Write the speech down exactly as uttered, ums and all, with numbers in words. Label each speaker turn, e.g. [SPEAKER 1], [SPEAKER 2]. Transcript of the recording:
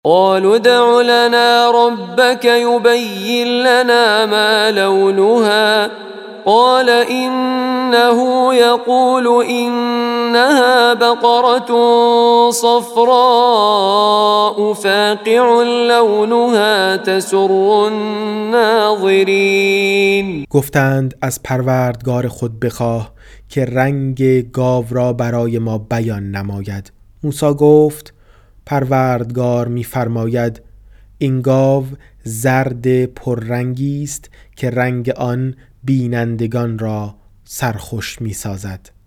[SPEAKER 1] قالوا ادع لنا ربك يبين لنا ما لونها قال إنه يقول إنها بقرة صفراء فاقع لونها تسر الناظرین.
[SPEAKER 2] گفتند از پروردگار خود بخواه که رنگ گاو را برای ما بیان نماید. موسی گفت پروردگار می‌فرماید این گاو زرد پررنگی است که رنگ آن بینندگان را سرخوش می‌سازد.